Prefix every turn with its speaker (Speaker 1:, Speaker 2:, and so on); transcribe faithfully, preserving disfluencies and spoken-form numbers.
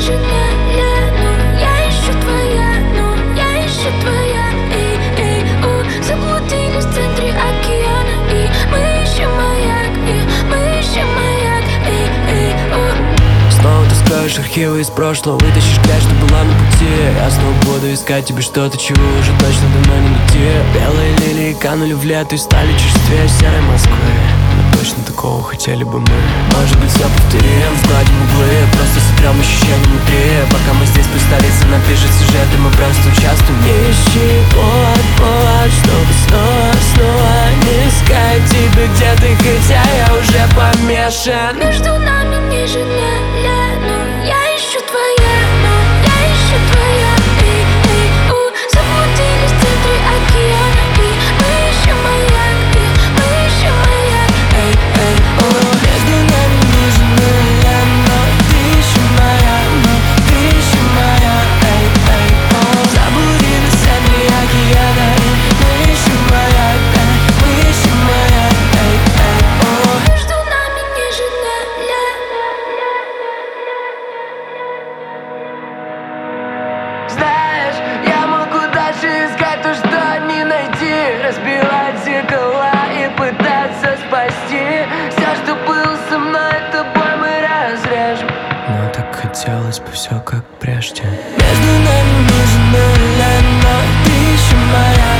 Speaker 1: жалею, но я еще твоя, но я еще твоя. Эй, эй, о, заблудились в центре океана, и мы еще маяк, и мы еще маяк. Эй, эй, о.
Speaker 2: Снова таскаешь архивы из прошлого, вытащишь грязь, что была на пути. Я снова буду искать тебе что-то, чего уже точно давно не найти. Белые лилии канули в лету и стали черствее серой Москвы. Но точно такого хотели бы мы. Может быть, все повторим, сгладим углы, просто сотрем ощущения внутри. Пока мы здесь пусть столица напишет сюжеты, мы просто участвуем. Не ищи повод, повод, чтобы снова, снова не искать тебя, где ты, хотя я уже помешан.
Speaker 1: Между нами не жалею, но я еще твоя, но я еще твоя. Эй, эй, о, заблудились в центре океана, и мы еще маяк, и мы еще маяк.
Speaker 2: Эй, эй, о, между нами не жалею, но ты еще моя, но ты еще моя. Эй, эй, о, заблудились в центре океана, и мы еще маяк, эй, мы еще маяк. Эй, эй, о,
Speaker 1: Между нами не жалею.
Speaker 2: знаешь, я могу дальше искать то, что не найти, разбивать зеркала и пытаться спасти все, что было со мной, тобой мы разрежем. Но так хотелось бы все как прежде. Между нами не жалею, но ты еще моя.